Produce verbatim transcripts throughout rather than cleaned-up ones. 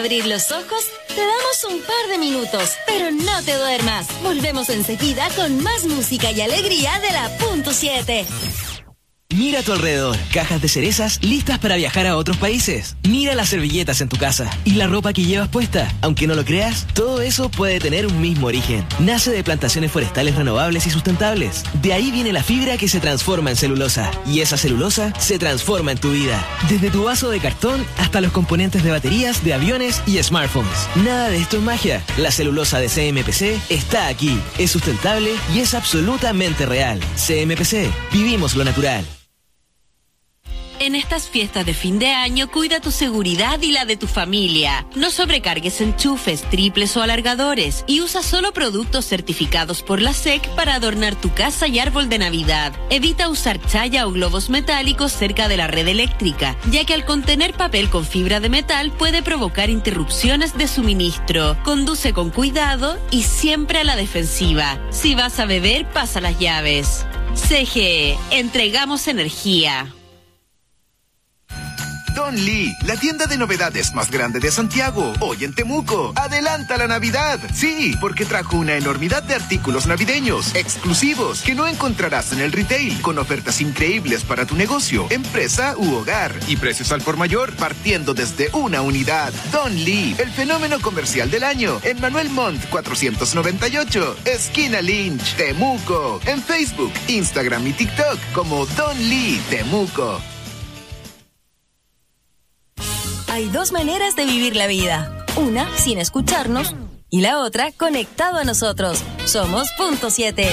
abrir los ojos, te damos un par de minutos, pero no te duermas. Volvemos enseguida con más música y alegría de la punto siete. Mira a tu alrededor, cajas de cerezas listas para viajar a otros países. Mira las servilletas en tu casa y la ropa que llevas puesta. Aunque no lo creas, todo eso puede tener un mismo origen. Nace de plantaciones forestales renovables y sustentables. De ahí viene la fibra que se transforma en celulosa. Y esa celulosa se transforma en tu vida. Desde tu vaso de cartón hasta los componentes de baterías, de aviones y smartphones. Nada de esto es magia. La celulosa de C M P C está aquí. Es sustentable y es absolutamente real. C M P C. Vivimos lo natural. En estas fiestas de fin de año, cuida tu seguridad y la de tu familia. No sobrecargues enchufes, triples o alargadores y usa solo productos certificados por la S E C para adornar tu casa y árbol de Navidad. Evita usar chaya o globos metálicos cerca de la red eléctrica, ya que al contener papel con fibra de metal puede provocar interrupciones de suministro. Conduce con cuidado y siempre a la defensiva. Si vas a beber, pasa las llaves. C G E, entregamos energía. Don Lee, la tienda de novedades más grande de Santiago, hoy en Temuco. ¡Adelanta la Navidad! Sí, porque trajo una enormidad de artículos navideños, exclusivos, que no encontrarás en el retail, con ofertas increíbles para tu negocio, empresa u hogar, y precios al por mayor, partiendo desde una unidad. Don Lee, el fenómeno comercial del año, en Manuel Montt cuatrocientos noventa y ocho, esquina Lynch, Temuco. En Facebook, Instagram y TikTok como Don Lee Temuco. Hay dos maneras de vivir la vida. Una, sin escucharnos, y la otra, conectado a nosotros. Somos punto siete.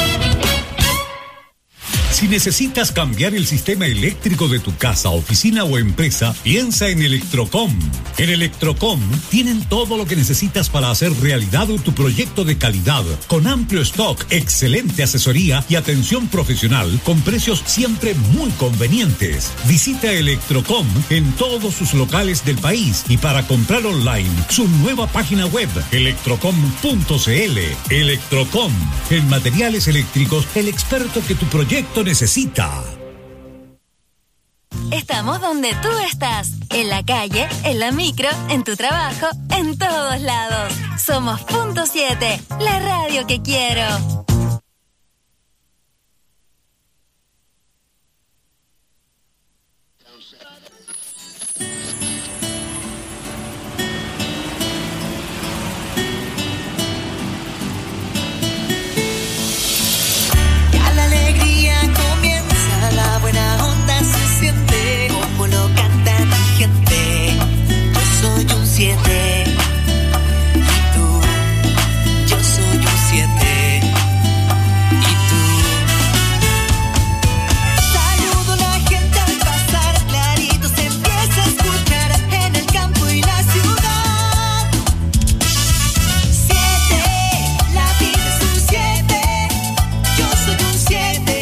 Si necesitas cambiar el sistema eléctrico de tu casa, oficina o empresa, piensa en Electrocom. En Electrocom tienen todo lo que necesitas para hacer realidad tu proyecto de calidad, con amplio stock, excelente asesoría y atención profesional, con precios siempre muy convenientes. Visita Electrocom en todos sus locales del país y para comprar online, su nueva página web, electrocom punto c l. Electrocom, en materiales eléctricos, el experto que tu proyecto necesita. Estamos donde tú estás, en la calle, en la micro, en tu trabajo, en todos lados. Somos punto siete, la radio que quiero. La buena onda se siente como lo canta mi gente. Yo soy un siete y tú, yo soy un siete y tú. Saludo a la gente al pasar, clarito se empieza a escuchar en el campo y la ciudad. Siete, la vida es un siete, yo soy un siete.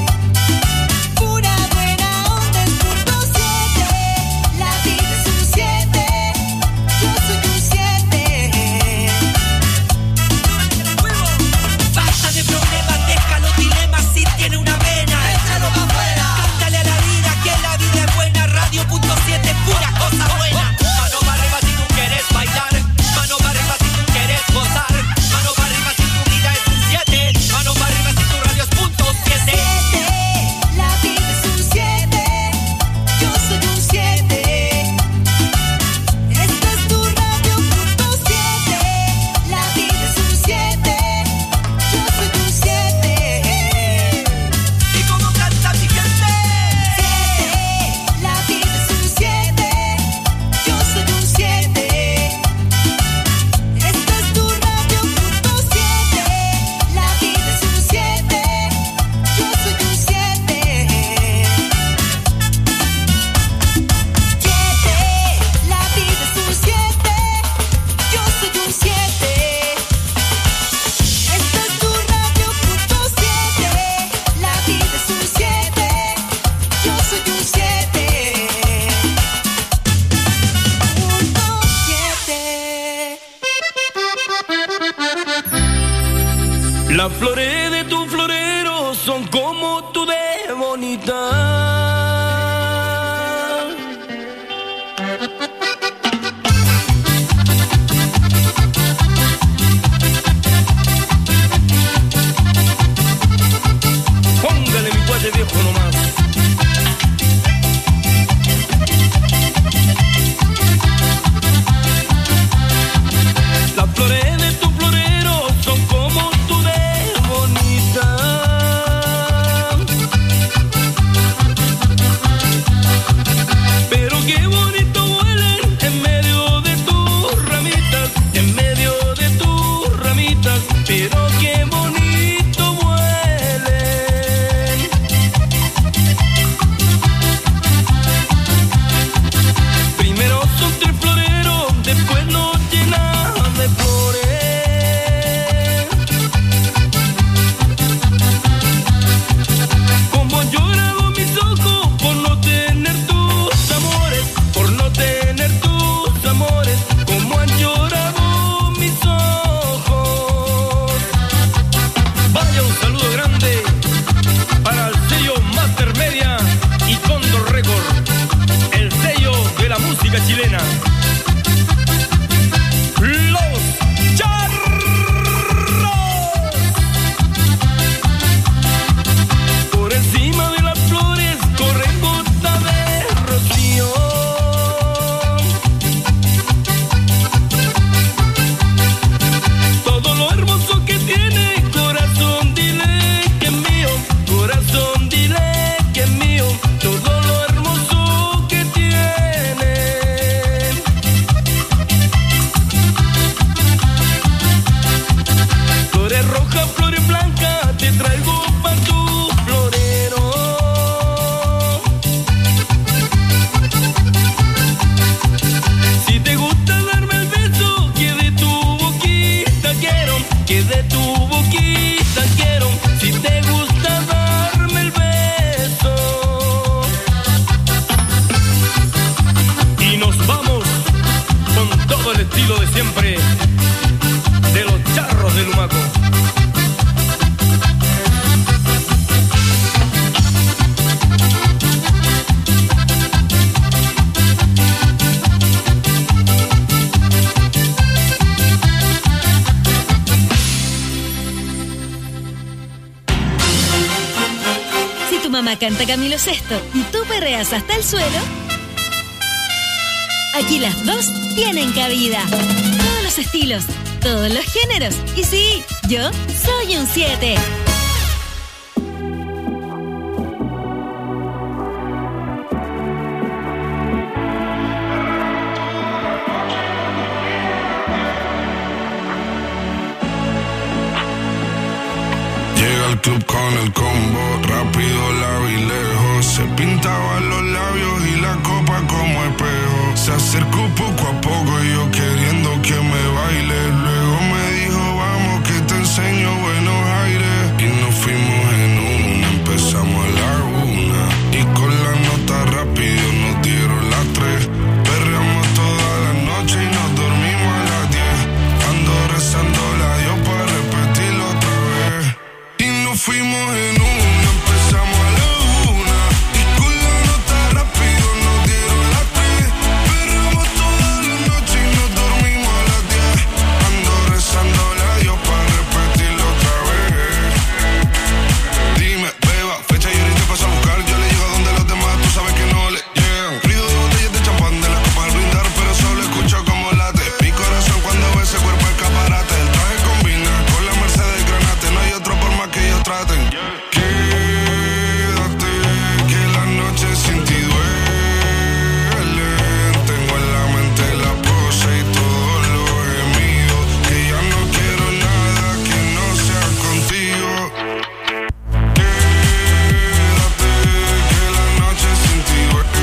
Las flores de tu florero son como tú de bonita. siempre de los charros de Lumaco. Mamá canta Camilo Sesto y tú perreas hasta el suelo, aquí las dos tienen cabida. Todos los estilos, todos los géneros. Y sí, yo soy un siete. Al club con el combo, rápido la vi lejos. Se pintaban los labios y la copa como espejo. Se acercó poco a poco y yo queriendo que me baile. Luego me dijo, vamos que te enseño buenos aires. Y nos fuimos en una, empezamos a la una. Y con la nota rápido nos dieron las tres. Perreamos toda la noche y nos dormimos a las diez. Ando rezando la Dios para repetirlo otra vez. Fuimos en una, empezamos a la una. Y con la nota rápido nos dieron las tres. Perramos toda la noche y nos dormimos a las diez. Ando rezando a Dios para repetirlo otra vez. Dime, beba, fecha y ahorita paso a buscar. Yo le llego a donde los demás, tú sabes que no le llegan. Ruido de botellas de champán, de las copas al brindar, pero solo escucho como late. Mi corazón cuando ve ese cuerpo escaparate. El traje combina con la Mercedes Granate. No hay otro por más que ellos traten. Quédate, que la noche sin ti duele. Tengo en la mente la pose y todos los gemidos. Que ya no quiero nada que no sea contigo. Quédate, que la noche sin ti duele.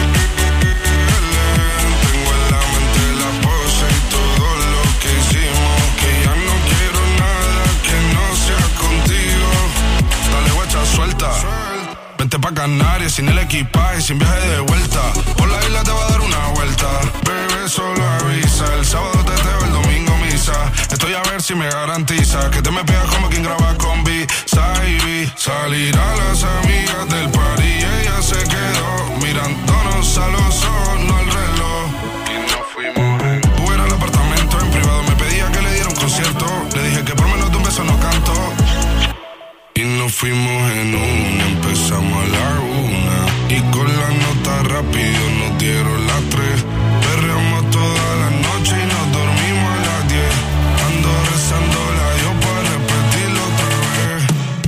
Tengo en la mente la pose y todo lo que hicimos. Que ya no quiero nada que no sea contigo. Dale guacha, suelta. Vente pa' Canarias sin el equipaje, sin viaje de vuelta. Por la isla te va a dar una vuelta. Bebé, solo avisa. El sábado te teo, el domingo misa. Estoy a ver si me garantiza que te me pegas como quien graba con B. Saibi. Salir a las amigas del party y ella se quedó mirándonos a los ojos, no al reloj. Y nos fuimos en... Tú eras el apartamento en privado. Me pedía que le diera un concierto. Le dije que por menos de un beso no canto. Y nos fuimos en una, empezamos a la una. Y con la nota rápido nos dieron las tres. Perreamos toda la noche y nos dormimos a las diez. Ando rezando la Dios para repetirlo otra vez.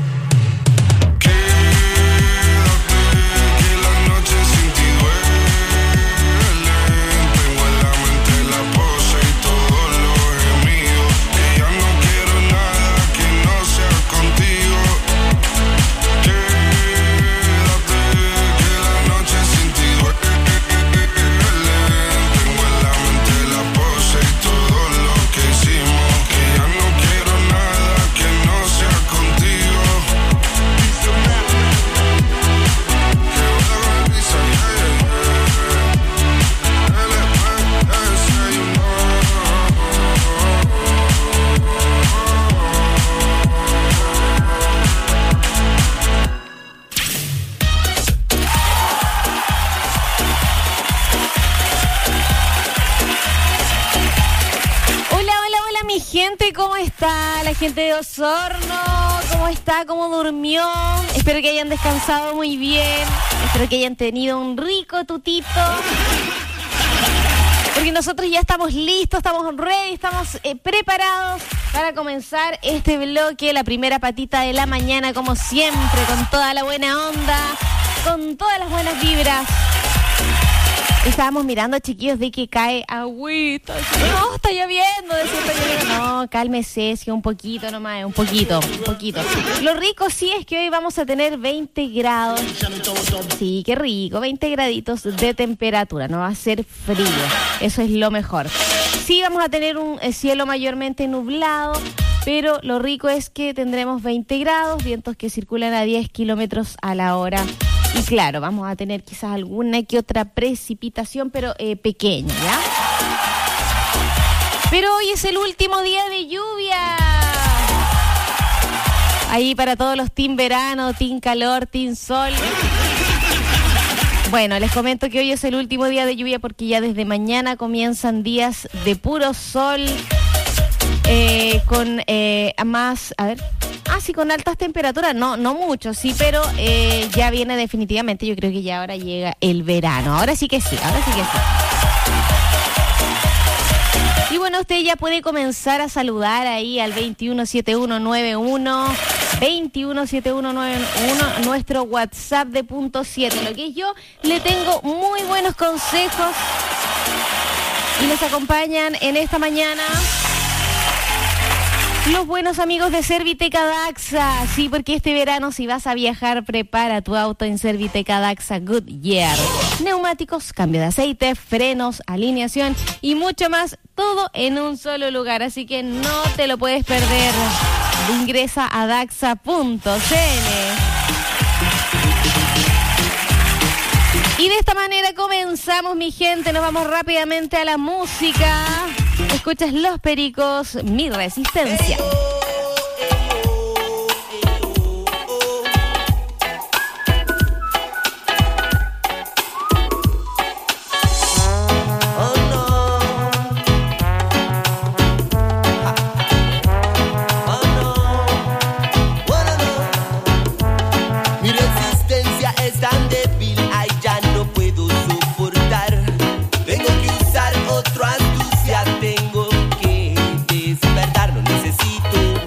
Quédate, que la noche sin ti duele. Tengo en la mente la pose y todos los gemidos. Que ya no quiero nada que no sea contigo. Quédate, que la noche sin ti duele. Tengo en la mente la pose y todo lo que hicimos. Que ya no quiero nada que no sea contigo. Que voy a con risa, yeah, yeah, yeah. L P S, you know. Hola, hola, hola mi gente, ¿cómo está? La gente de Osorno, ¿cómo está? ¿Cómo durmió? Espero que hayan descansado muy bien. Espero que hayan tenido un rico tutito. Porque nosotros ya estamos listos, estamos ready, estamos eh, preparados para comenzar este bloque, la primera patita de la mañana, como siempre, con toda la buena onda, con todas las buenas vibras. Estábamos mirando, chiquillos, de que cae agüita. No, está lloviendo, decía, está lloviendo. No, cálmese, sí, un poquito nomás, un poquito, un poquito. Lo rico sí es que hoy vamos a tener veinte grados. Sí, qué rico, veinte graditos de temperatura, no va a ser frío. Eso es lo mejor. Sí, vamos a tener un cielo mayormente nublado, pero lo rico es que tendremos veinte grados, vientos que circulan a diez kilómetros a la hora. Y claro, vamos a tener quizás alguna que otra precipitación, pero eh, pequeña, ¿ya? Pero hoy es el último día de lluvia. Ahí para todos los team verano, team calor, team sol. Bueno, les comento que hoy es el último día de lluvia porque ya desde mañana comienzan días de puro sol, eh, con eh, más, a ver, ah, sí, con altas temperaturas, no, no mucho, sí, pero eh, ya viene definitivamente, yo creo que ya ahora llega el verano, ahora sí que sí, ahora sí que sí. Y bueno, usted ya puede comenzar a saludar ahí al veintiuno setenta y uno noventa y uno, veintiuno setenta y uno noventa y uno, nuestro WhatsApp de punto siete. Lo que es yo, le tengo muy buenos consejos y nos acompañan en esta mañana los buenos amigos de Serviteca Daxa. Sí, porque este verano si vas a viajar, prepara tu auto en Serviteca Daxa Goodyear. Neumáticos, cambio de aceite, frenos, alineación y mucho más, todo en un solo lugar. Así que no te lo puedes perder. Ingresa a daxa punto c l. Y de esta manera comenzamos, mi gente. Nos vamos rápidamente a la música. Escuchas Los Pericos, Mi Resistencia. Tengo que despertar, no necesito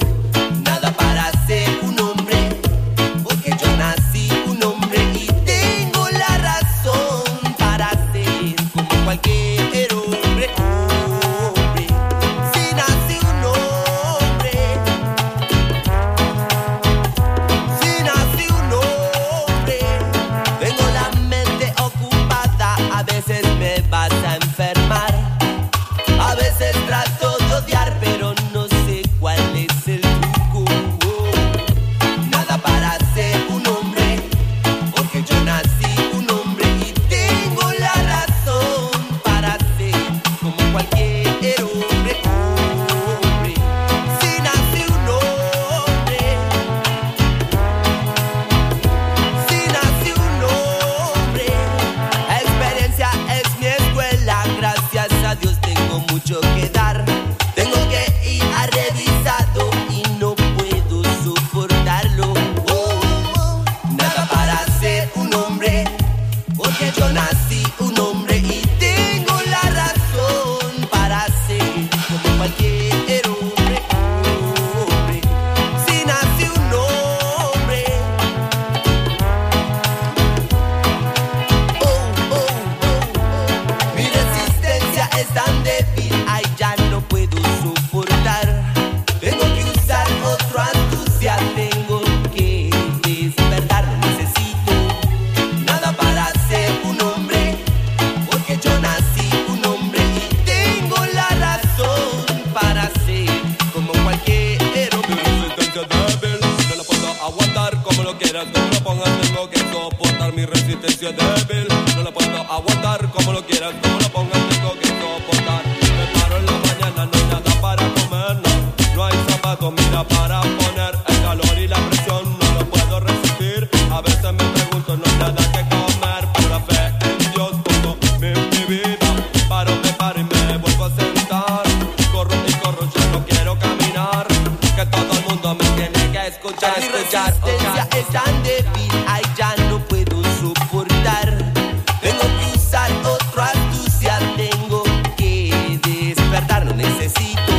resistencia débil. No la puedo aguantar como lo quieras, como lo pongas tengo que soportar. Me paro en la mañana, no hay nada para comer, no, no hay zapatos, mira para poner. El calor y la presión no lo puedo resistir. A veces me pregunto, no hay nada que comer. Pero la fe en Dios pongo mi, mi vida. Paro, me paro y me vuelvo a sentar. Corro y corro, ya no quiero caminar. Que todo el mundo me tiene que escuchar, Mi escuchar, resistencia escuchar. es tan débil, ay ya no puedo soportar. Tengo que usar otra astucia, tengo que despertar. No necesito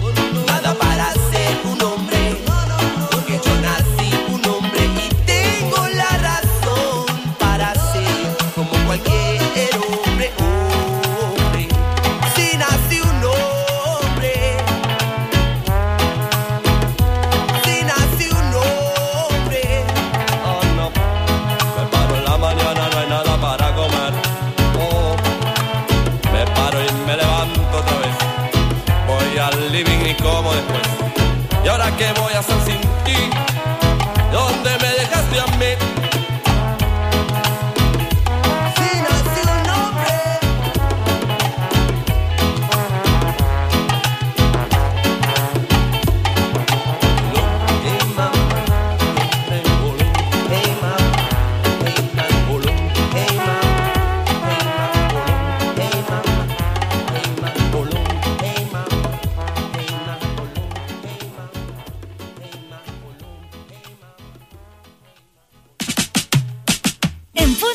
nada para ser un hombre, porque yo nací un hombre y tengo la razón para ser como cualquier hombre. Hombre, si nací un hombre, si nací un hombre. Oh, no. Me paro en la mañana, no hay nada para comer. Oh. Me paro y me levanto otra vez. Voy al living y como después. ¿Y ahora qué voy a hacer sin ti? ¿Dónde me dejaste a mí? Si nací un hombre,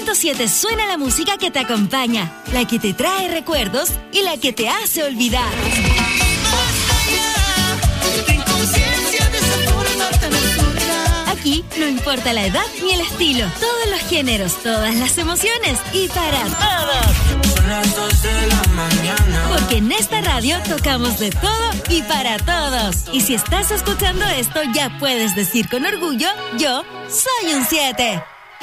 punto siete suena la música que te acompaña, la que te trae recuerdos y la que te hace olvidar. Aquí no importa la edad ni el estilo, todos los géneros, todas las emociones y para todos. Son las dos de la mañana. Porque en esta radio tocamos de todo y para todos. Y si estás escuchando esto, ya puedes decir con orgullo, yo soy un siete.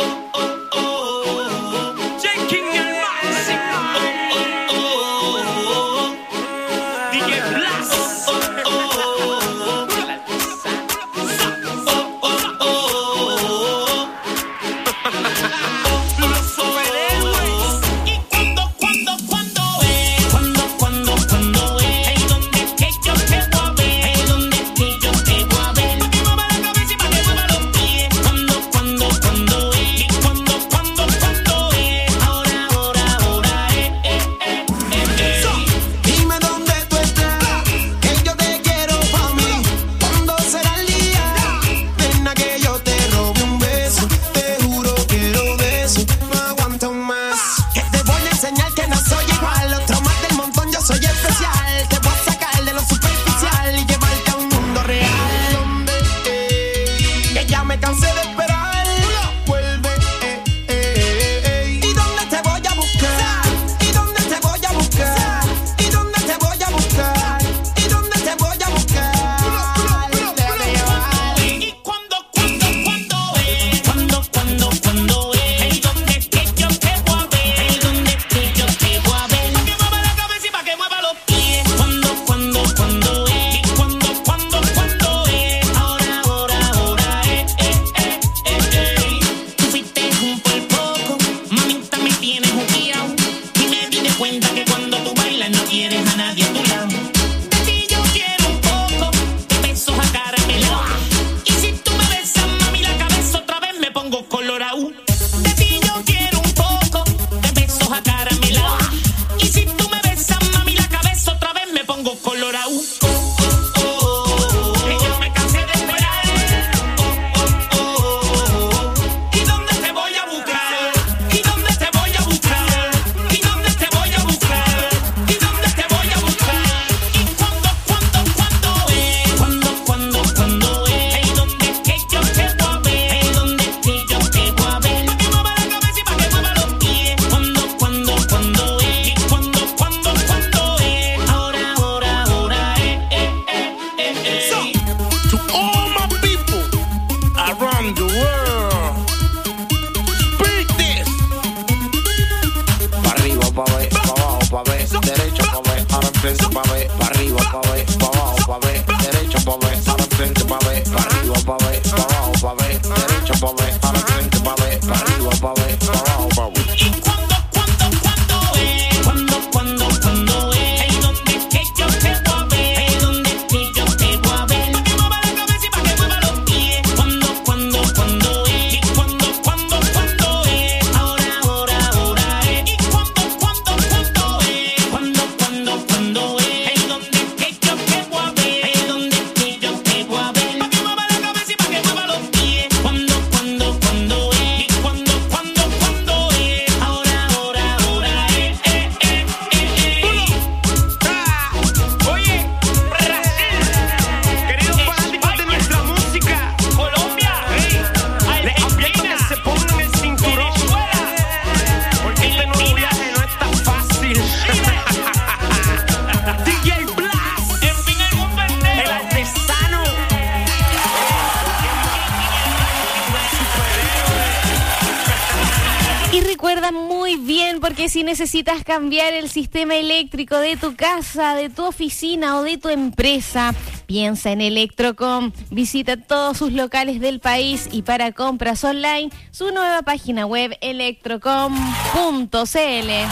Si necesitas cambiar el sistema eléctrico de tu casa, de tu oficina o de tu empresa, piensa en Electrocom. Visita todos sus locales del país y para compras online, su nueva página web electrocom punto c l.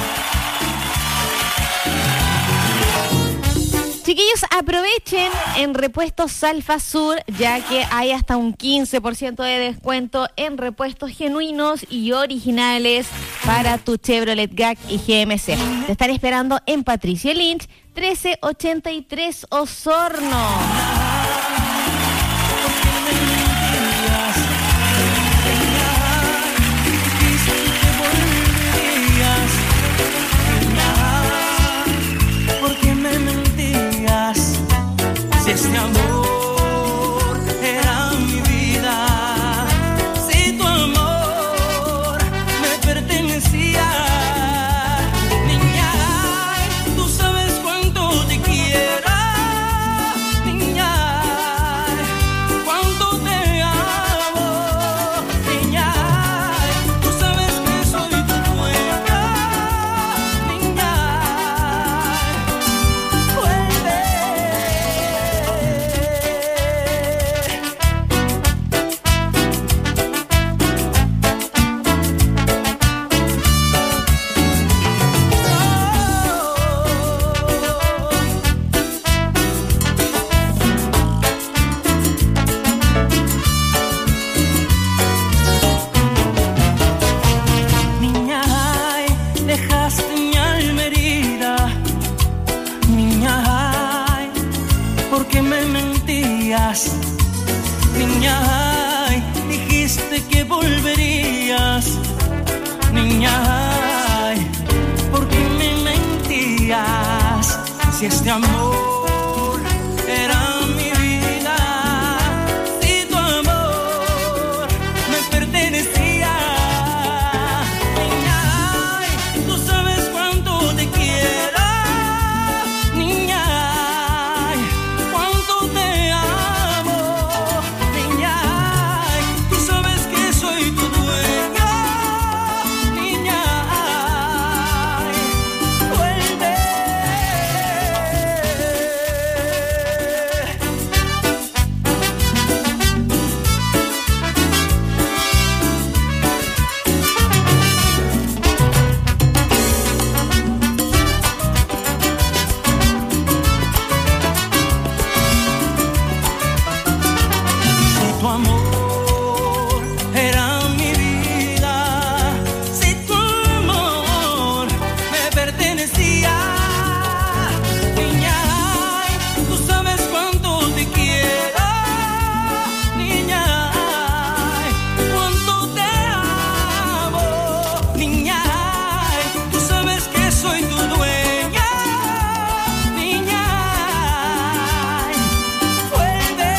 Chiquillos, aprovechen en Repuestos Salfasur, ya que hay hasta un quince por ciento de descuento en repuestos genuinos y originales para tu Chevrolet G A C y G M C. Te están esperando en Patricio Lynch, trece ochenta y tres Osorno. ¿por qué me mentías? Niña, ay, dijiste que volverías. Niña, ay, ¿por qué me mentías? Si este amor era mi vida, si tu amor me pertenecía. Niña, ay, tú sabes cuánto te quiero. Niña, ay, cuánto te amo. Niña, ay, tú sabes que soy tu dueño. Niña, ay, vuelve. Si tu amor era mi vida, si tu amor me pertenecía. Niña, ay, tú sabes cuánto te quiero. Niña, ay, cuánto te amo. Niña, ay, tú sabes que soy tu dueña. Niña, ay, vuelve.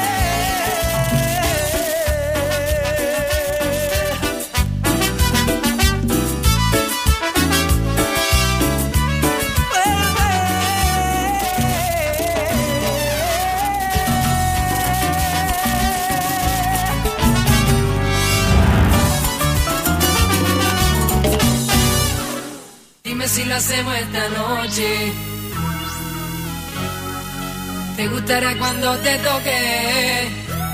Dime si lo hacemos esta noche. ¿Te gustará cuando te toque?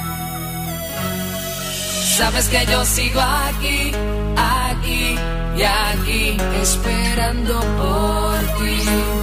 Sabes que yo sigo aquí, aquí y aquí, esperando por ti.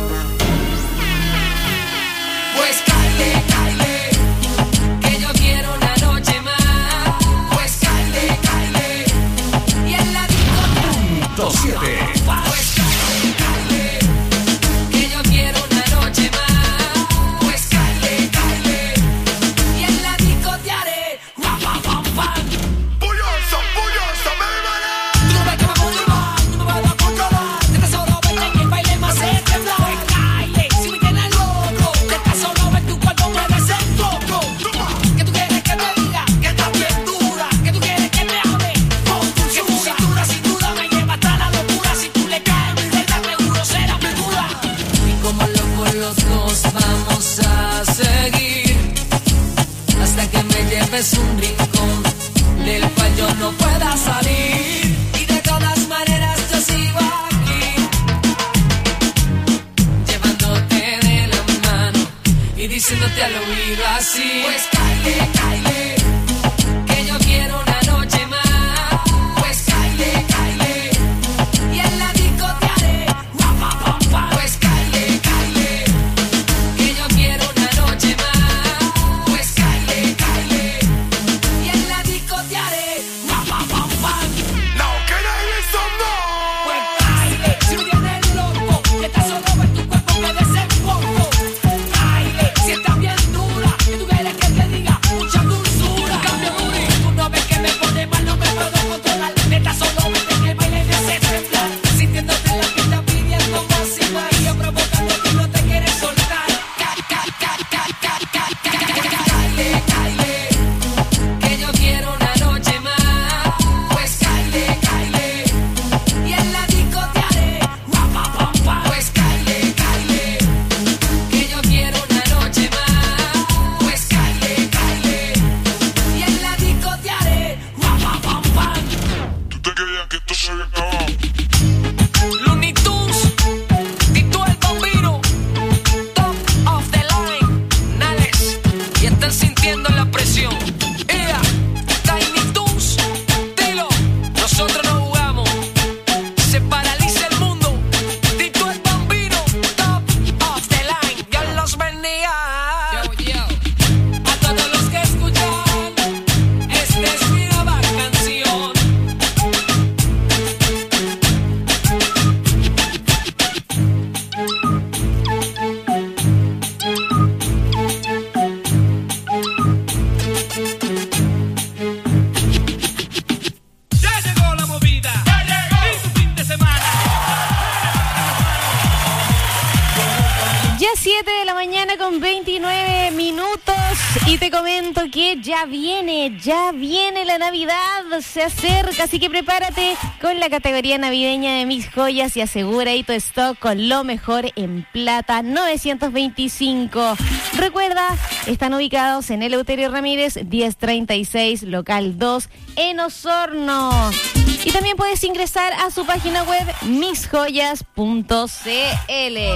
Pues caile, caile, que yo quiero una noche más. Pues caile, caile, y en la discoteca. Punto siete. Pues caile, caile, que yo quiero una noche más. Pues caile, caile, y en la disco te haré guap, guap, guap, guap. Bullosa, bullosa, baby. Tú ves que me motiva, tú me vas a controlar. Te solo vete en el baile más se tembla. Pues caile, si me tienes loco. Te solo ves tu cuerpo mueve ese coco. Que tú quieres que te diga que estás bien dura. Que tú quieres que te hable con tu cintura. Sin duda me lleva hasta la locura. Si tú le caes, mi reina seguro será mi cura. Y como locos los dos vamos a seguir hasta que me lleves un rincón del cual yo no pueda salir. Y de todas maneras yo sigo aquí, llevándote de la mano y diciéndote al oído así. Pues caile, caile, que yo quiero una noche más. Pues caile, caile, y en la disco te haré guap, guap, guap, guap. Pues caile, caile, que yo quiero una noche más. Pues caile, caile, y en la disco te haré guap, guap, guap, guap. Now can I hear some noise? Pues caile, si me tienes loco, que estás solo en tu cuerpo me desenfoco. Caile, si estás bien dura, que tú quieres que te diga mucha dulzura. Cambio duri, tú no ves que me pone mal, no me puedo controlar. Neta, solo vete en el baile de ese temblar. Sintiéndote en la pista pidiendo más y más. Y yo provocando que no te quieres soltar. Ca- ca- ca- ca- ca- ca- ca- ca- Caile, caile, que yo quiero una noche más. Pues caile, caile, y en la disco te haré guap, guap, guap, guap. Pues caile, caile, que yo quiero una noche más. Pues caile, caile, y en la disco te haré guap, guap, guap, guap. ¿Tú te creías que esto se había acabado? Looney Tunes, Tito el Bambino, top of the line, Nales, y están sintiendo la presión. Ea, Tiny Toons, dilo, nosotros no jugamos, se paraliza el mundo. Tito el Bambino, top of the line, Dios los bendiga. A todos los que escuchan, esta es mi nueva canción. nueve minutos y te comento que ya viene, ya viene la Navidad, se acerca, así que prepárate con la categoría navideña de Mis Joyas y asegura ahí tu stock con lo mejor en plata novecientos veinticinco. Recuerda, están ubicados en Eleuterio Ramírez diez treinta y seis, local dos, en Osorno. Y también puedes ingresar a su página web mis joyas punto c l.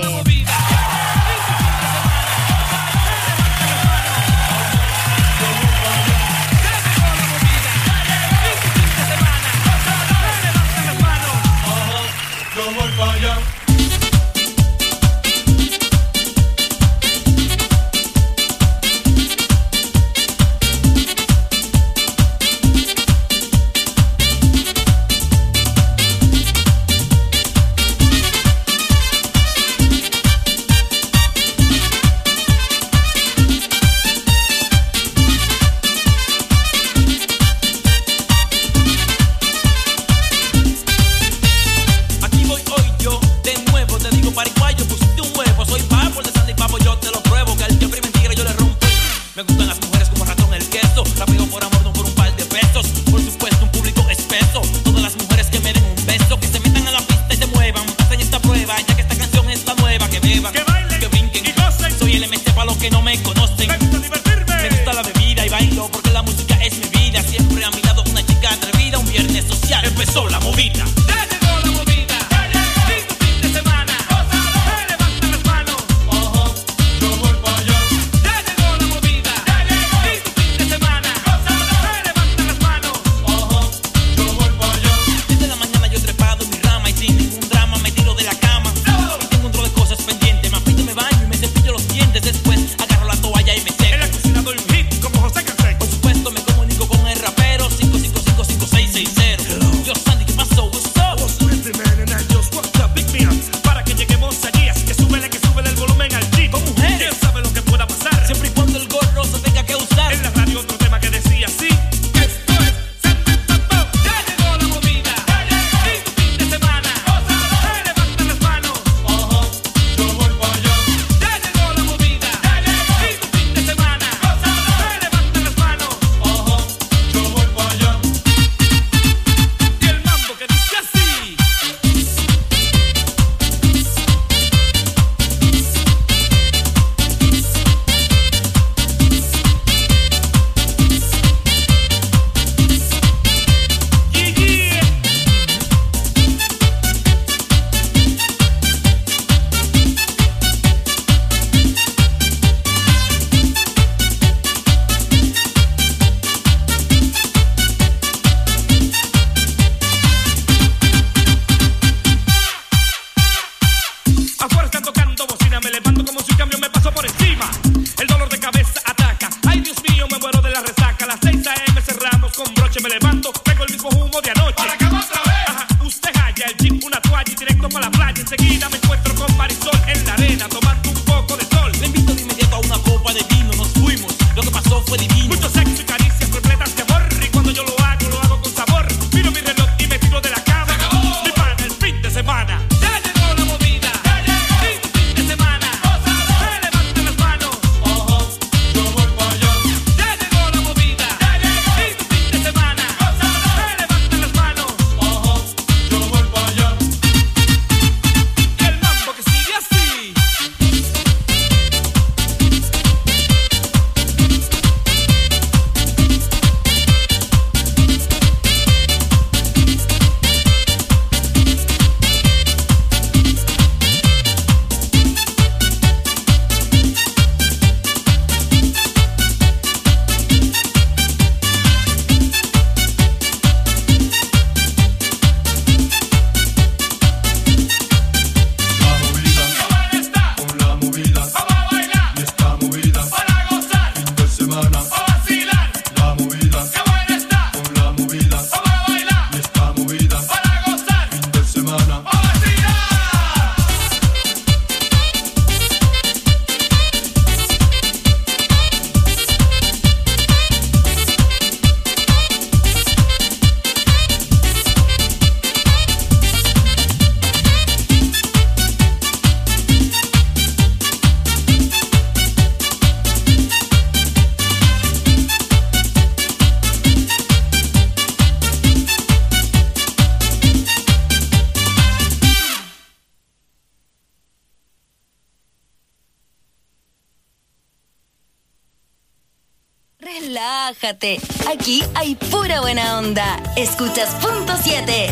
Relájate. Aquí hay pura buena onda. Escuchas Punto siete.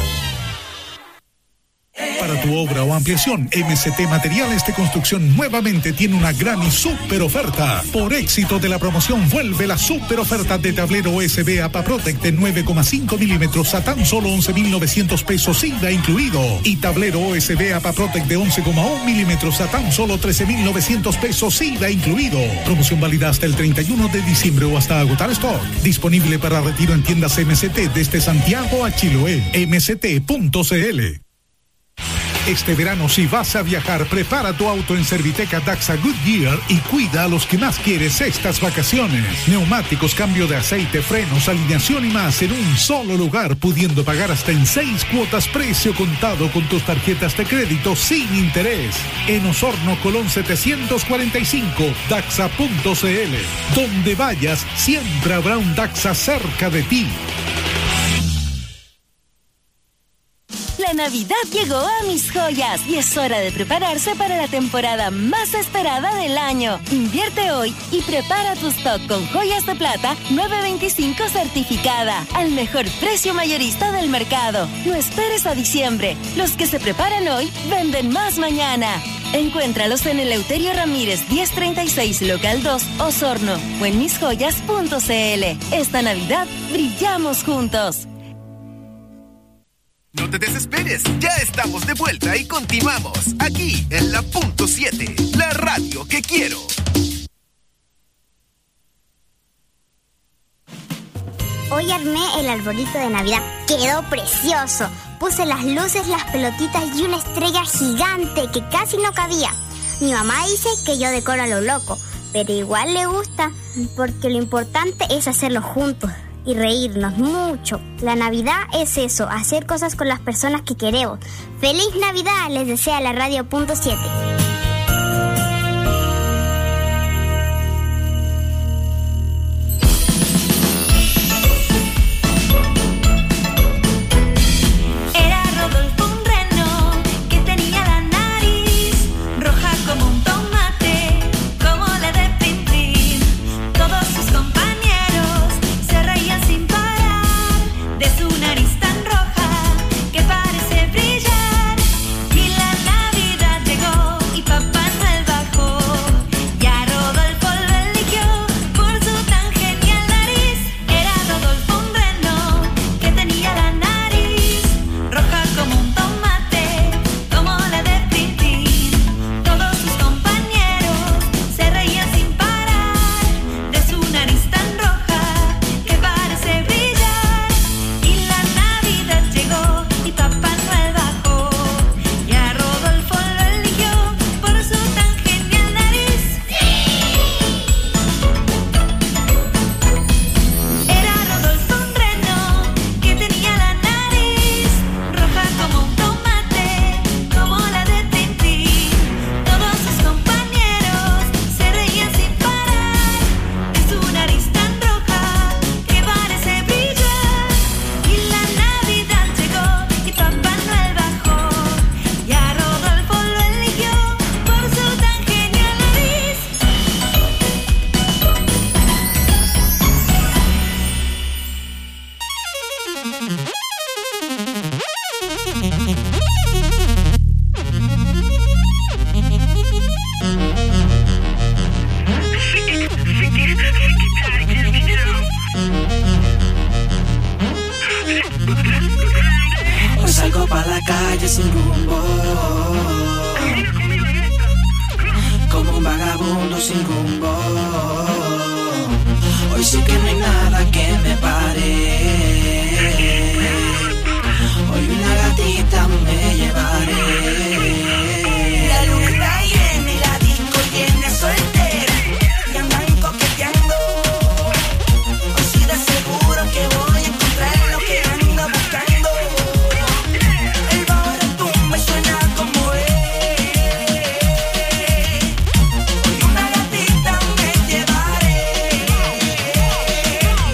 Para tu obra o ampliación, M C T Materiales de Construcción nuevamente tiene una gran y súper oferta. Por éxito de la promoción, vuelve la súper oferta de tablero U S B APAPROTEC de nueve coma cinco milímetros a tan solo once mil novecientos pesos I V A incluido. Y tablero U S B APAPROTEC de once coma uno milímetros a tan solo trece mil novecientos pesos I V A incluido. Promoción válida hasta el treinta y uno de diciembre o hasta agotar stock. Disponible para retiro en tiendas M C T desde Santiago a Chiloé. M C T punto C L. Este verano, si vas a viajar, prepara tu auto en Serviteca Daxa Goodyear y cuida a los que más quieres estas vacaciones. Neumáticos, cambio de aceite, frenos, alineación y más en un solo lugar, pudiendo pagar hasta en seis cuotas precio contado con tus tarjetas de crédito sin interés. En Osorno, Colón setecientos cuarenta y cinco, Daxa punto C L. Donde vayas, siempre habrá un Daxa cerca de ti. La Navidad llegó a Mis Joyas y es hora de prepararse para la temporada más esperada del año. Invierte hoy y prepara tu stock con joyas de plata nueve veinticinco certificada al mejor precio mayorista del mercado. No esperes a diciembre. Los que se preparan hoy venden más mañana. Encuéntralos en Eleuterio Ramírez diez treinta y seis local dos, Osorno o en mis joyas punto c l. Esta Navidad brillamos juntos. No te desesperes, ya estamos de vuelta y continuamos aquí en la Punto siete, la radio que quiero. Hoy armé el arbolito de Navidad, quedó precioso. Puse las luces, las pelotitas y una estrella gigante que casi no cabía. Mi mamá dice que yo decoro a lo loco, pero igual le gusta, porque lo importante es hacerlo juntos y reírnos mucho. La Navidad es eso, hacer cosas con las personas que queremos. ¡Feliz Navidad! Les desea la radio Punto siete. Era Rodolfo un reno que tenía la nariz roja como un tomate, como la de Tintín. Todos sus compañeros se reían sin parar de su nariz tan roja que parece brillar. Y la Navidad llegó y Papá Noel bajó, y a Rodolfo lo eligió por su tan genial nariz. Era Rodolfo un reno que tenía la nariz roja como un tomate, como la de Tintín. Todos sus compañeros se reían sin parar de su nariz tan roja que parece brillar. Y la Navidad llegó y Papá Noel bajó, y a Rodolfo lo eligió por su tan genial nariz. Era Rodolfo un reno que tenía la nariz roja como un tomate, como la de Tintín. Todos sus compañeros se reían sin parar de su nariz tan roja que parece brillar. Y la Navidad llegó y Papá Noel bajó, y a Rodolfo lo eligió por su tan genial nariz. Hoy salgo pa' la calle sin rumbo, como un vagabundo sin rumbo. Hoy sí que no hay nada que me pare. Hoy una gatita me llevaré. La luna está llena y la disco llena soltera, y andan coqueteando. Hoy sí de seguro que voy a encontrar lo que ando buscando. El bajo de tumba suena como es. Hoy una gatita me llevaré.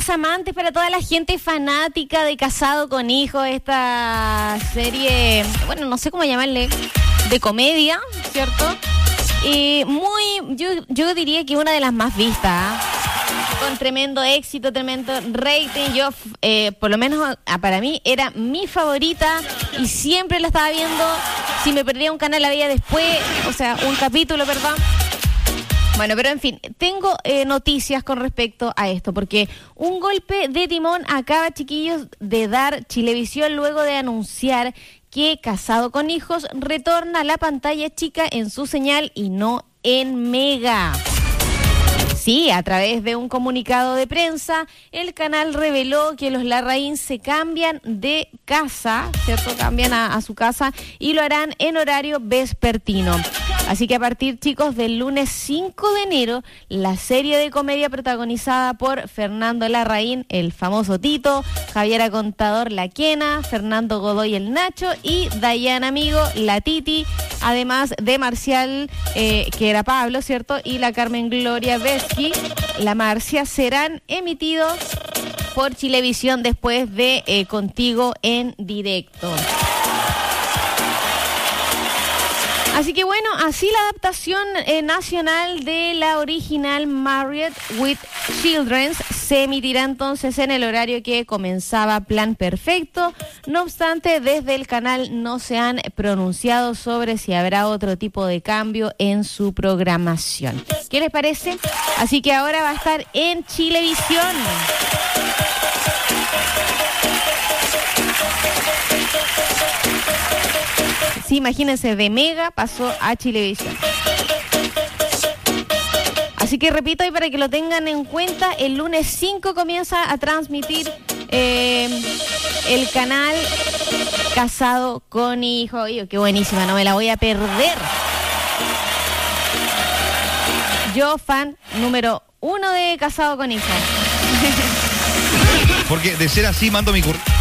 los amantes, para toda la gente fanática de Casado con Hijos, esta serie, bueno, no sé cómo llamarle, de comedia, ¿cierto? Y muy, yo, yo diría que una de las más vistas, ¿eh? Con tremendo éxito, tremendo rating. Yo, eh, por lo menos para mí, era mi favorita y siempre la estaba viendo. Si me perdía un canal, la veía después, o sea, un capítulo, perdón. Bueno, pero en fin, tengo eh, noticias con respecto a esto, porque un golpe de timón acaba, chiquillos, de dar Chilevisión luego de anunciar que Casado con Hijos retorna a la pantalla chica en su señal y no en Mega. Sí, a través de un comunicado de prensa, el canal reveló que los Larraín se cambian de casa, ¿cierto? Cambian a, a su casa y lo harán en horario vespertino. Así que a partir, chicos, del lunes cinco de enero, la serie de comedia protagonizada por Fernando Larraín, el famoso Tito, Javiera Contador, la Quena, Fernando Godoy, el Nacho y Dayan Amigo, la Titi, además de Marcial, eh, que era Pablo, ¿cierto? Y la Carmen Gloria Vesky, la Marcia, serán emitidos por Chilevisión después de eh, Contigo en Directo. Así que bueno, así la adaptación eh, nacional de la original Married with Children se emitirá entonces en el horario que comenzaba Plan Perfecto. No obstante, desde el canal no se han pronunciado sobre si habrá otro tipo de cambio en su programación. ¿Qué les parece? Así que ahora va a estar en Chilevisión. Sí, imagínense, de Mega pasó a Chilevisión. Así que repito, y para que lo tengan en cuenta, el lunes cinco comienza a transmitir eh, el canal Casado con Hijos. Oye, qué buenísima, no me la voy a perder. Yo, fan número uno de Casado con Hijos. Porque de ser así, mando mi currículum.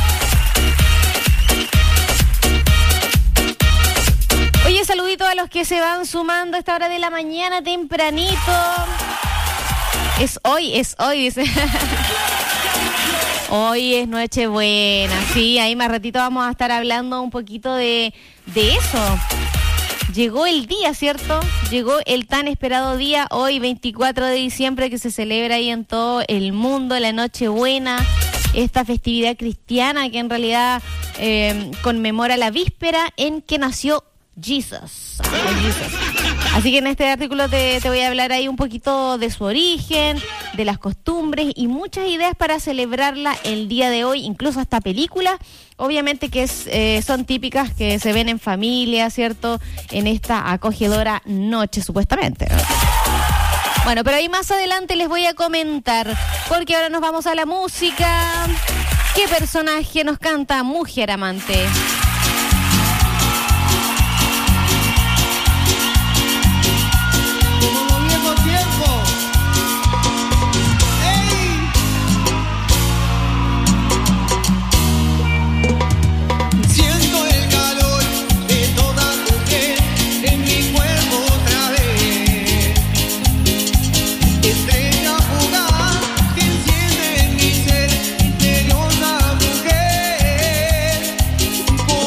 Oye, saludito a los que se van sumando a esta hora de la mañana tempranito. Es hoy, es hoy, dice. Hoy es Nochebuena, sí, ahí más ratito vamos a estar hablando un poquito de, de eso. Llegó el día, ¿cierto? Llegó el tan esperado día, hoy veinticuatro de diciembre, que se celebra ahí en todo el mundo, la Nochebuena, esta festividad cristiana que en realidad eh, conmemora la víspera en que nació Jesus. Jesus. Así que en este artículo te, te voy a hablar ahí un poquito de su origen, de las costumbres y muchas ideas para celebrarla el día de hoy, incluso hasta películas, obviamente que es, eh, son típicas que se ven en familia, ¿cierto? En esta acogedora noche, supuestamente. Bueno, pero ahí más adelante les voy a comentar, porque ahora nos vamos a la música. ¿Qué personaje nos canta Mujer Amante? Por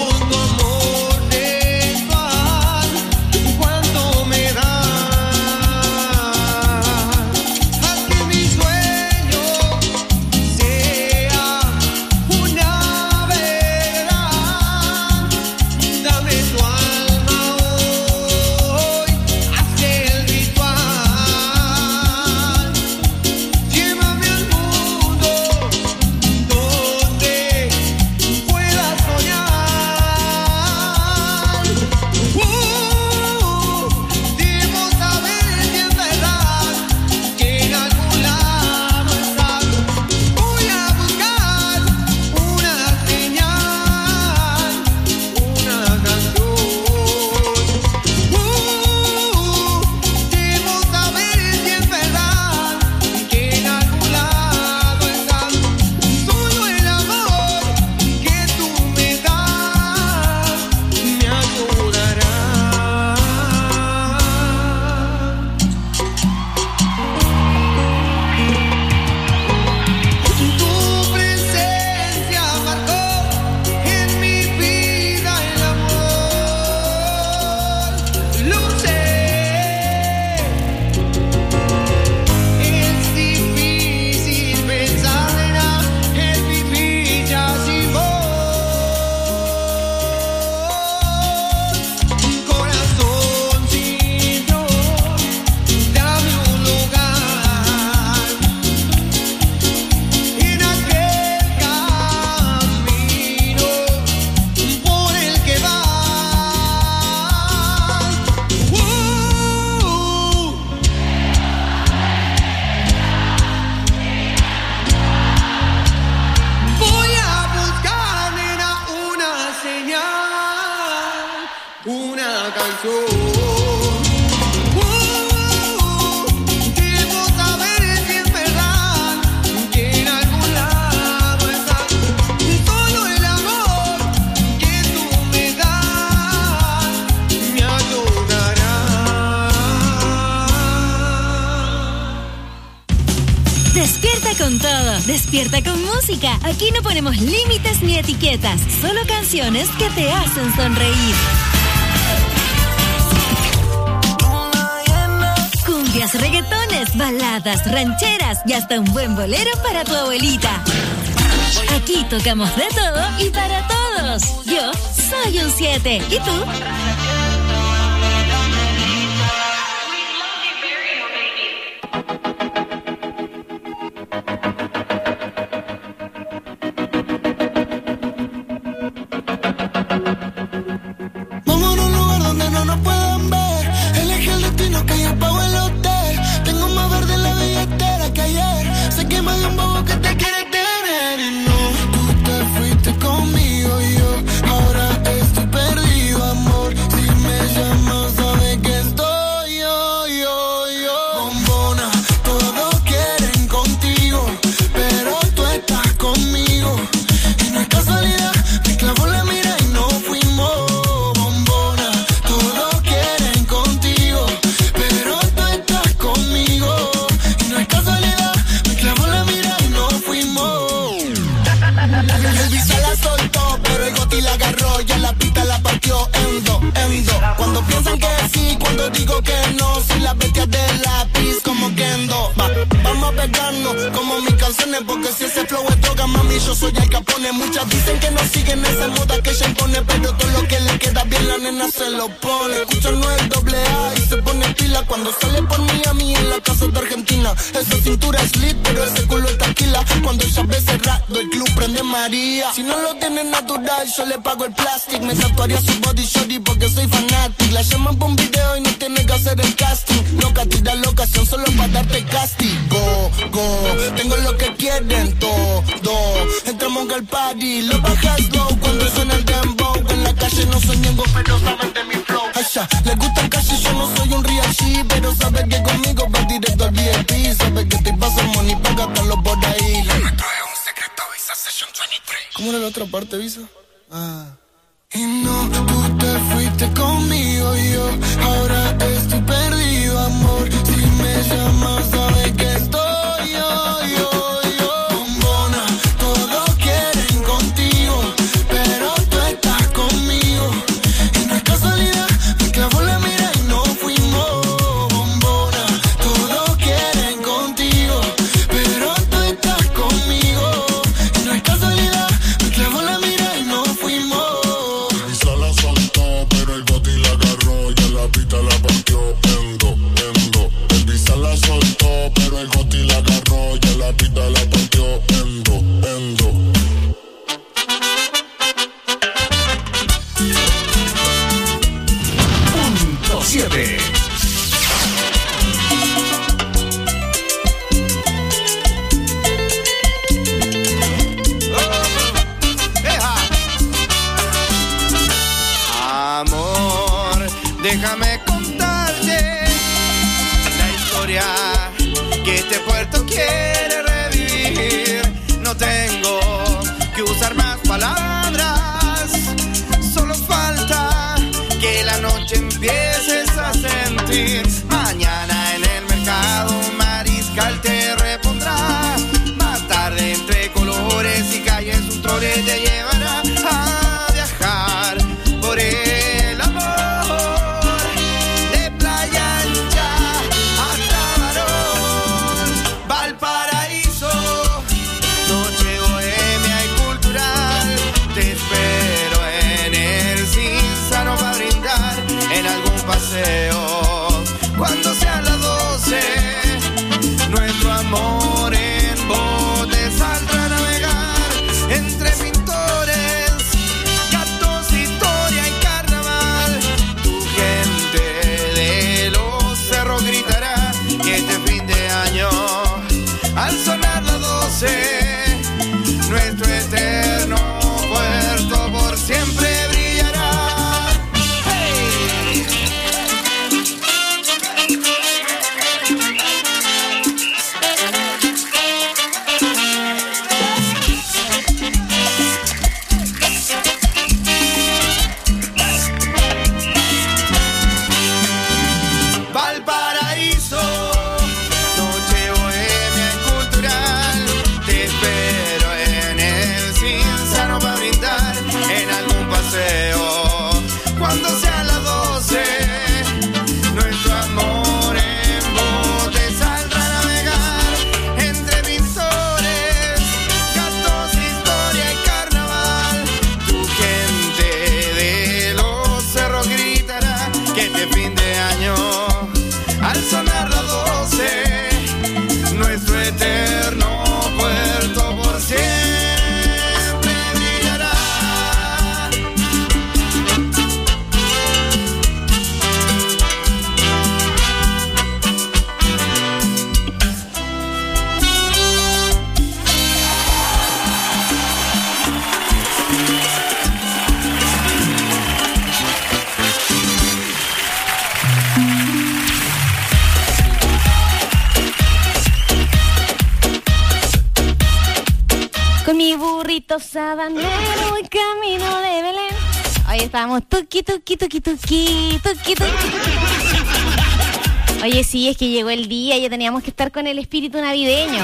una canción. Uh, quiero saber si es verdad que en algún lado está solo el amor que tú me das me ayudará. Despierta con todo, despierta con música. Aquí no ponemos límites ni etiquetas, solo canciones que te hacen sonreír. Cumbias, reggaetones, baladas, rancheras y hasta un buen bolero para tu abuelita. Aquí tocamos de todo y para todos. Yo soy un siete. ¿Y tú? Vamos a un lugar donde no nos puedan ver. Elige el destino que yo pago el hotel. Tengo más verde en la billetera que ayer. Sé que me dio un bobo que te quiere tener. Y no, tú te fuiste conmigo y yo ahora estoy perdido, amor. Si me llamas, sabes que estoy yo, yo, yo. Bombona, todos quieren contigo, pero tú estás conmigo. Y no es casualidad, me clavó la mira y no fuimos. Bombona, todos quieren contigo, pero tú estás conmigo. Y no es casualidad, me clavó la mira y no fuimos. El visa la soltó, pero el goti la agarró. Ya la pista la partió en dos, en dos. Cuando piensan que sí, cuando digo que no. Soy la bestia de lápiz como Kendo. Va, vamos a pegarnos como mis canciones, porque si ese flow es droga, mami, yo soy el Capone. Muchas dicen que no siguen esa moda que ella impone, pero todo lo que le queda bien la nena se lo pone. Escucha no es doble A y se pone pila cuando sale por Miami en la casa de Argentina. Esa cintura es lit, pero ese culo es taquila. Cuando ella ve cerrado el club prende María. Si no lo tiene natural, yo le pago el plástico. Me tatuaría su body shorty porque soy fanático. La llaman por un video y no tiene que hacer el casting. Loca, tira la ocasión solo para darte castigo. Go, tengo lo que quieren todo. Entramos al party, lo bajas low cuando suena el dembow. En la calle no soy ñengo, pero saben de mi flow. Allá, les gusta el calle, yo no soy un real G, pero saben que conmigo va directo al V I P. Saben que te paso money para gastarlo por ahí. Lo nuestro es un secreto, Visa Session veintitrés. ¿Cómo era la otra parte, Visa? Ah. Y no, tú te fuiste conmigo y yo ahora estoy perdido, amor. Si me llamas, sabes que estoy yo, yo, yo. Bombona, todos quieren contigo, pero tú estás conmigo. Y no es casualidad, me clavó la mira y no fuimos. Bombona, todos quieren contigo, pero tú estás conmigo. Y no es casualidad, me clavó la mira y no fuimos. La soltó, pero el goti la agarró. Ya la pista la partió en dos, en dos. El visa la soltó, pero el goti la agarró. Ya la pista la partió en dos, en dos. Punto siete. Amor, déjame contarte la historia que este puerto quiere revivir. No tengo que usar más palabras, solo falta que la noche empieces a sentir. Mañana en el mercado un mariscal te repondrá. Más tarde entre colores y calles un trole te llevará a viajar por el amor de Playa Ancha hasta Barón, Valparaíso. cuando sean las doce, nuestro amor en bote saldrá a navegar entre pintores, gatos, historia y carnaval. Tu gente de los cerros gritará que este fin de año, al sonar las doce, nuestro eterno puerto por siempre brillará. Con mi burrito sabanero y camino de Belén. Hoy estábamos tuki, tuki, tuki, tuki, tuki, tuki. Oye, sí, es que llegó el día y ya teníamos que estar con el espíritu navideño.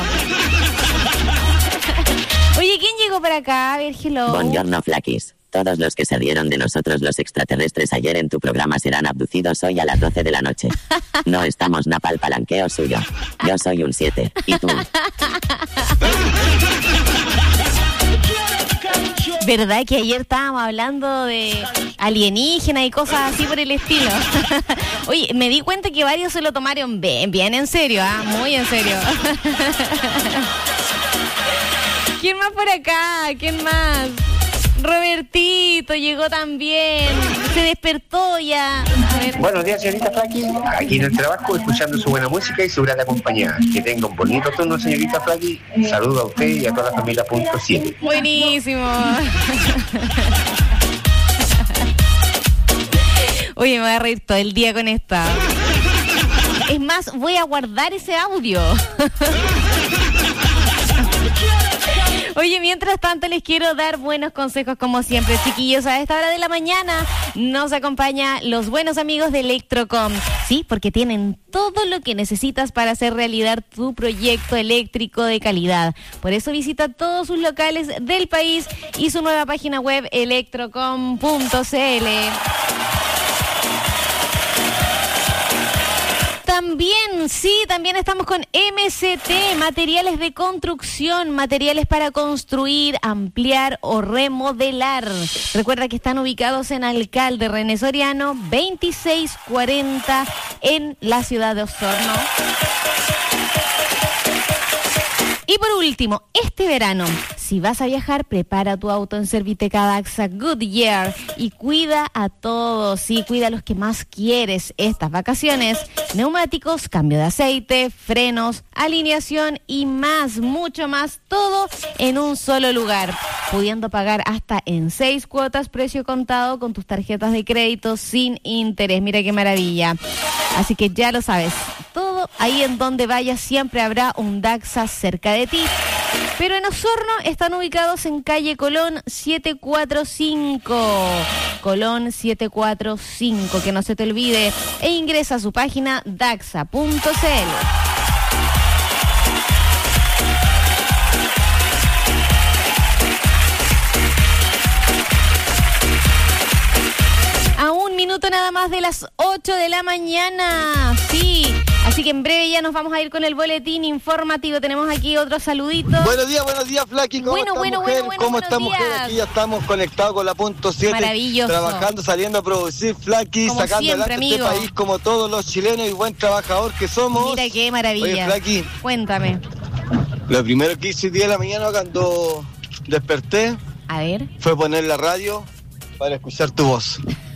Oye, ¿quién llegó para acá? A ver, hello. Buongiorno, Flakis. Todos los que se rieron de nosotros los extraterrestres ayer en tu programa serán abducidos hoy a las doce de la noche. No estamos napal palanqueo suyo. Yo soy un siete. ¿Y tú? ¿Verdad que ayer estábamos hablando de alienígenas y cosas así por el estilo? Oye, me di cuenta que varios se lo tomaron bien, bien en serio, ¿ah? Muy en serio. ¿Quién más por acá? ¿Quién más? Robertito llegó también. Se despertó ya. A ver. Buenos días, señorita Flaki. Aquí en el trabajo, escuchando su buena música y su grata compañía. Que tenga un bonito turno, señorita Flaki. Saludo a usted y a toda la familia punto siete. Buenísimo. Oye, me voy a reír todo el día con esta. Es más, voy a guardar ese audio. Oye, mientras tanto les quiero dar buenos consejos como siempre, chiquillos. A esta hora de la mañana nos acompaña los buenos amigos de Electrocom. Sí, porque tienen todo lo que necesitas para hacer realidad tu proyecto eléctrico de calidad. Por eso visita todos sus locales del país y su nueva página web electrocom punto c l. También, sí, también estamos con M C T, materiales de construcción, materiales para construir, ampliar o remodelar. Recuerda que están ubicados en Alcalde René Soriano, veintiséis cuarenta en la ciudad de Osorno. Y por último, este verano, si vas a viajar, prepara tu auto en Serviteca Daxa Goodyear y cuida a todos, sí, cuida a los que más quieres estas vacaciones. Neumáticos, cambio de aceite, frenos, alineación y más, mucho más, todo en un solo lugar, pudiendo pagar hasta en seis cuotas, precio contado con tus tarjetas de crédito sin interés. Mira qué maravilla. Así que ya lo sabes, todo ahí en donde vayas siempre habrá un Daxa cerca de ti. Pero en Osorno están ubicados en calle Colón setecientos cuarenta y cinco. Colón setecientos cuarenta y cinco, que no se te olvide. E ingresa a su página daxa punto c l. A un minuto nada más de las ocho de la mañana. Sí. Así que en breve ya nos vamos a ir con el boletín informativo. Tenemos aquí otro saludito. Buenos días, buenos días, Flaki. ¿Cómo bueno, está, bueno, mujer? bueno, bueno, ¿Cómo buenos está, días. mujer? Aquí ya estamos conectados con la punto siete. Maravilloso. Trabajando, saliendo a producir, Flaki, Como sacando siempre, adelante este amigo. país como todos los chilenos y buen trabajador que somos. Mira qué maravilla. Oye, Flaki, cuéntame. lo primero que hice hoy día de la mañana cuando desperté A ver. fue poner la radio para escuchar tu voz.